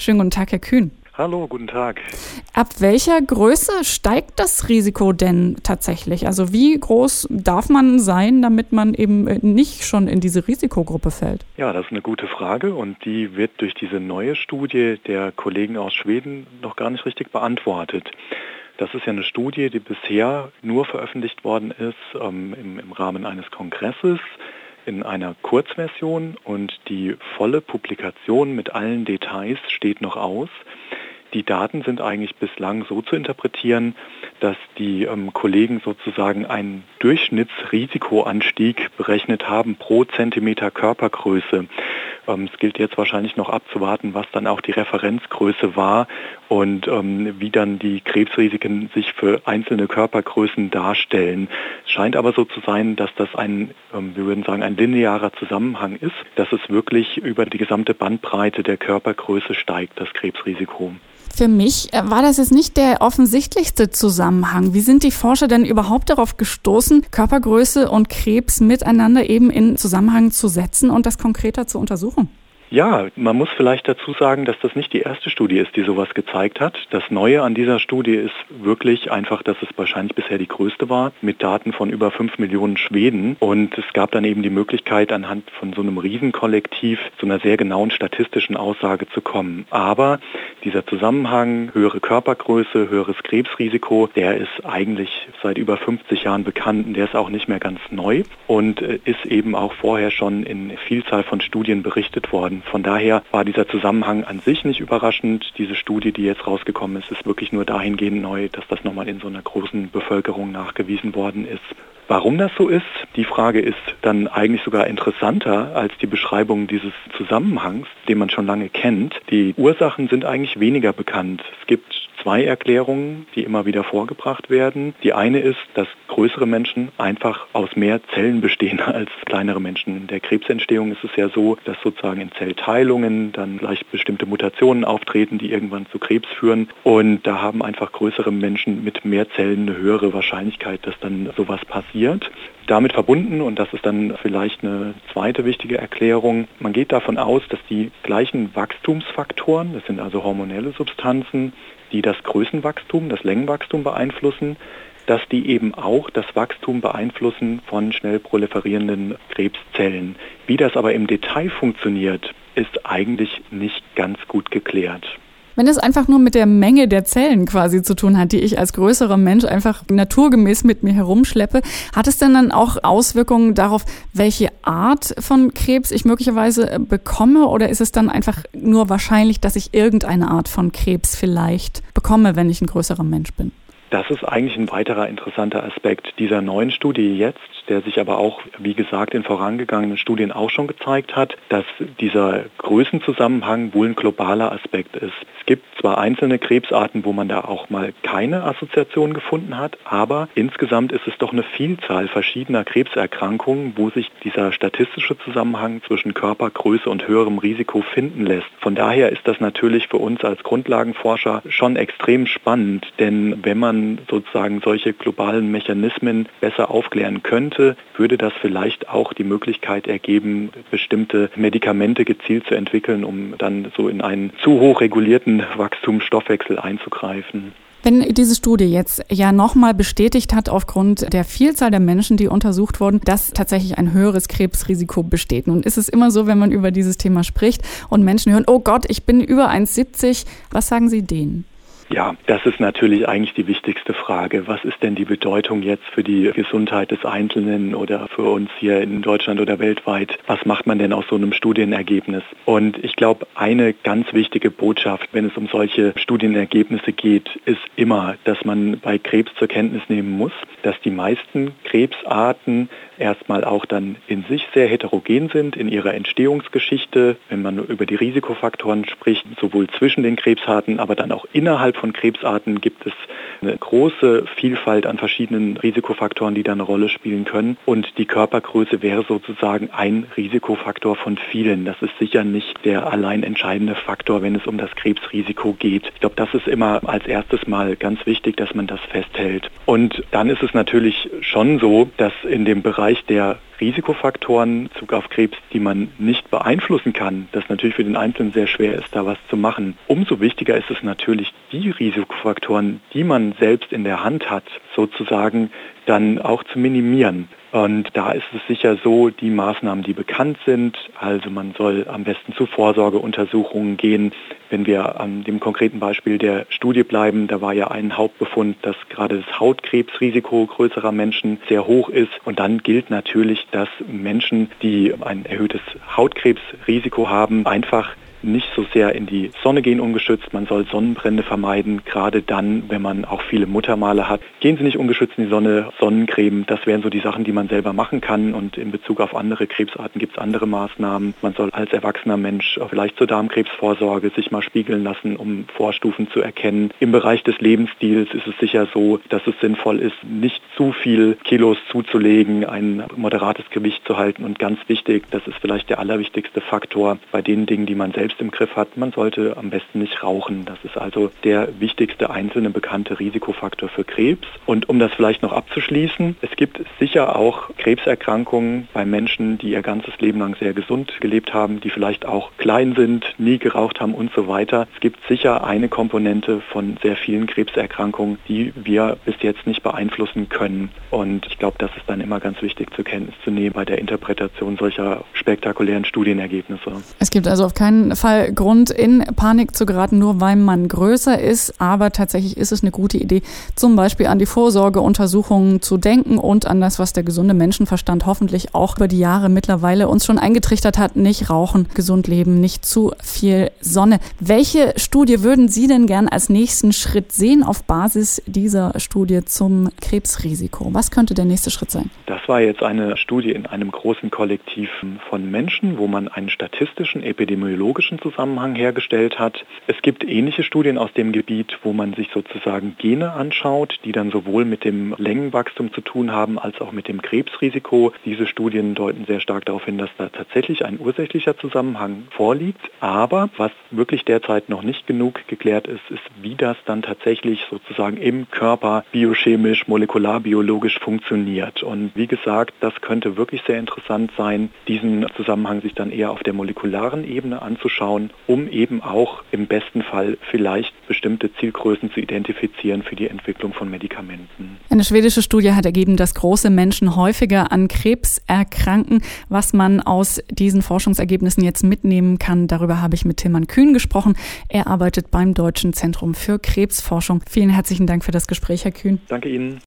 Schönen guten Tag, Herr Kühn. Hallo, guten Tag. Ab welcher Größe steigt das Risiko denn tatsächlich? Also wie groß darf man sein, damit man eben nicht schon in diese Risikogruppe fällt? Ja, das ist eine gute Frage und die wird durch diese neue Studie der Kollegen aus Schweden noch gar nicht richtig beantwortet. Das ist ja eine Studie, die bisher nur veröffentlicht worden ist im Rahmen eines Kongresses in einer Kurzversion und die volle Publikation mit allen Details steht noch aus. Die Daten sind eigentlich bislang so zu interpretieren, dass die Kollegen sozusagen einen Durchschnittsrisikoanstieg berechnet haben pro Zentimeter Körpergröße. Es gilt jetzt wahrscheinlich noch abzuwarten, was dann auch die Referenzgröße war und wie dann die Krebsrisiken sich für einzelne Körpergrößen darstellen. Es scheint aber so zu sein, dass das wir würden sagen, ein linearer Zusammenhang ist, dass es wirklich über die gesamte Bandbreite der Körpergröße steigt, das Krebsrisiko. Für mich war das jetzt nicht der offensichtlichste Zusammenhang. Wie sind die Forscher denn überhaupt darauf gestoßen, Körpergröße und Krebs miteinander eben in Zusammenhang zu setzen und das konkreter zu untersuchen? Ja, man muss vielleicht dazu sagen, dass das nicht die erste Studie ist, die sowas gezeigt hat. Das Neue an dieser Studie ist wirklich einfach, dass es wahrscheinlich bisher die größte war, mit Daten von über 5 Millionen Schweden. Und es gab dann eben die Möglichkeit, anhand von so einem Riesenkollektiv zu einer sehr genauen statistischen Aussage zu kommen. Aber dieser Zusammenhang, höhere Körpergröße, höheres Krebsrisiko, der ist eigentlich seit über 50 Jahren bekannt und der ist auch nicht mehr ganz neu und ist eben auch vorher schon in Vielzahl von Studien berichtet worden. Von daher war dieser Zusammenhang an sich nicht überraschend. Diese Studie, die jetzt rausgekommen ist, ist wirklich nur dahingehend neu, dass das nochmal in so einer großen Bevölkerung nachgewiesen worden ist. Warum das so ist, die Frage ist dann eigentlich sogar interessanter als die Beschreibung dieses Zusammenhangs, den man schon lange kennt. Die Ursachen sind eigentlich weniger bekannt. Es gibt 2 Erklärungen, die immer wieder vorgebracht werden. Die eine ist, dass größere Menschen einfach aus mehr Zellen bestehen als kleinere Menschen. In der Krebsentstehung ist es ja so, dass sozusagen in Zellteilungen dann vielleicht bestimmte Mutationen auftreten, die irgendwann zu Krebs führen. Und da haben einfach größere Menschen mit mehr Zellen eine höhere Wahrscheinlichkeit, dass dann sowas passiert. Damit verbunden, und das ist dann vielleicht eine zweite wichtige Erklärung, man geht davon aus, dass die gleichen Wachstumsfaktoren, das sind also hormonelle Substanzen, die das Größenwachstum, das Längenwachstum beeinflussen, dass die eben auch das Wachstum beeinflussen von schnell proliferierenden Krebszellen. Wie das aber im Detail funktioniert, ist eigentlich nicht ganz gut geklärt. Wenn es einfach nur mit der Menge der Zellen quasi zu tun hat, die ich als größerer Mensch einfach naturgemäß mit mir herumschleppe, hat es denn dann auch Auswirkungen darauf, welche Art von Krebs ich möglicherweise bekomme? Oder ist es dann einfach nur wahrscheinlich, dass ich irgendeine Art von Krebs vielleicht bekomme, wenn ich ein größerer Mensch bin? Das ist eigentlich ein weiterer interessanter Aspekt dieser neuen Studie jetzt, der sich aber auch, wie gesagt, in vorangegangenen Studien auch schon gezeigt hat, dass dieser Größenzusammenhang wohl ein globaler Aspekt ist. Es gibt zwar einzelne Krebsarten, wo man da auch mal keine Assoziation gefunden hat, aber insgesamt ist es doch eine Vielzahl verschiedener Krebserkrankungen, wo sich dieser statistische Zusammenhang zwischen Körpergröße und höherem Risiko finden lässt. Von daher ist das natürlich für uns als Grundlagenforscher schon extrem spannend, denn wenn man sozusagen solche globalen Mechanismen besser aufklären könnte, würde das vielleicht auch die Möglichkeit ergeben, bestimmte Medikamente gezielt zu entwickeln, um dann so in einen zu hoch regulierten Wachstumsstoffwechsel einzugreifen. Wenn diese Studie jetzt ja nochmal bestätigt hat, aufgrund der Vielzahl der Menschen, die untersucht wurden, dass tatsächlich ein höheres Krebsrisiko besteht. Nun ist es immer so, wenn man über dieses Thema spricht und Menschen hören, oh Gott, ich bin über 1,70, was sagen Sie denen? Ja, das ist natürlich eigentlich die wichtigste Frage. Was ist denn die Bedeutung jetzt für die Gesundheit des Einzelnen oder für uns hier in Deutschland oder weltweit? Was macht man denn aus so einem Studienergebnis? Und ich glaube, eine ganz wichtige Botschaft, wenn es um solche Studienergebnisse geht, ist immer, dass man bei Krebs zur Kenntnis nehmen muss, dass die meisten Krebsarten erstmal auch dann in sich sehr heterogen sind in ihrer Entstehungsgeschichte, wenn man über die Risikofaktoren spricht, sowohl zwischen den Krebsarten, aber dann auch innerhalb von Krebsarten gibt es eine große Vielfalt an verschiedenen Risikofaktoren, die da eine Rolle spielen können. Und die Körpergröße wäre sozusagen ein Risikofaktor von vielen. Das ist sicher nicht der allein entscheidende Faktor, wenn es um das Krebsrisiko geht. Ich glaube, das ist immer als erstes Mal ganz wichtig, dass man das festhält. Und dann ist es natürlich schon so, dass in dem Bereich der Risikofaktoren in Bezug auf Krebs, die man nicht beeinflussen kann, das natürlich für den Einzelnen sehr schwer ist, da was zu machen. Umso wichtiger ist es natürlich, die Risikofaktoren, die man selbst in der Hand hat, sozusagen dann auch zu minimieren. Und da ist es sicher so, die Maßnahmen, die bekannt sind, also man soll am besten zu Vorsorgeuntersuchungen gehen. Wenn wir an dem konkreten Beispiel der Studie bleiben, da war ja ein Hauptbefund, dass gerade das Hautkrebsrisiko größerer Menschen sehr hoch ist. Und dann gilt natürlich, dass Menschen, die ein erhöhtes Hautkrebsrisiko haben, einfach nicht so sehr in die Sonne gehen ungeschützt. Man soll Sonnenbrände vermeiden, gerade dann, wenn man auch viele Muttermale hat. Gehen Sie nicht ungeschützt in die Sonne, Sonnencreme, das wären so die Sachen, die man selber machen kann. Und in Bezug auf andere Krebsarten gibt es andere Maßnahmen. Man soll als erwachsener Mensch vielleicht zur Darmkrebsvorsorge sich mal spiegeln lassen, um Vorstufen zu erkennen. Im Bereich des Lebensstils ist es sicher so, dass es sinnvoll ist, nicht zu viel Kilos zuzulegen, ein moderates Gewicht zu halten. Und ganz wichtig, das ist vielleicht der allerwichtigste Faktor bei den Dingen, die man selbst im Griff hat, man sollte am besten nicht rauchen. Das ist also der wichtigste einzelne bekannte Risikofaktor für Krebs. Und um das vielleicht noch abzuschließen, es gibt sicher auch Krebserkrankungen bei Menschen, die ihr ganzes Leben lang sehr gesund gelebt haben, die vielleicht auch klein sind, nie geraucht haben und so weiter. Es gibt sicher eine Komponente von sehr vielen Krebserkrankungen, die wir bis jetzt nicht beeinflussen können. Und ich glaube, das ist dann immer ganz wichtig zur Kenntnis zu nehmen bei der Interpretation solcher spektakulären Studienergebnisse. Es gibt also auf keinen Fall Grund, in Panik zu geraten, nur weil man größer ist. Aber tatsächlich ist es eine gute Idee, zum Beispiel an die Vorsorgeuntersuchungen zu denken und an das, was der gesunde Menschenverstand hoffentlich auch über die Jahre mittlerweile uns schon eingetrichtert hat. Nicht rauchen, gesund leben, nicht zu viel Sonne. Welche Studie würden Sie denn gern als nächsten Schritt sehen auf Basis dieser Studie zum Krebsrisiko? Was könnte der nächste Schritt sein? Das war jetzt eine Studie in einem großen Kollektiv von Menschen, wo man einen statistischen, epidemiologischen Zusammenhang hergestellt hat. Es gibt ähnliche Studien aus dem Gebiet, wo man sich sozusagen Gene anschaut, die dann sowohl mit dem Längenwachstum zu tun haben, als auch mit dem Krebsrisiko. Diese Studien deuten sehr stark darauf hin, dass da tatsächlich ein ursächlicher Zusammenhang vorliegt. Aber was wirklich derzeit noch nicht genug geklärt ist, ist, wie das dann tatsächlich sozusagen im Körper biochemisch, molekularbiologisch funktioniert. Und wie gesagt, das könnte wirklich sehr interessant sein, diesen Zusammenhang sich dann eher auf der molekularen Ebene anzuschauen, um eben auch im besten Fall vielleicht bestimmte Zielgrößen zu identifizieren für die Entwicklung von Medikamenten. Eine schwedische Studie hat ergeben, dass große Menschen häufiger an Krebs erkranken. Was man aus diesen Forschungsergebnissen jetzt mitnehmen kann, darüber habe ich mit Tilman Kühn gesprochen. Er arbeitet beim Deutschen Zentrum für Krebsforschung. Vielen herzlichen Dank für das Gespräch, Herr Kühn. Danke Ihnen.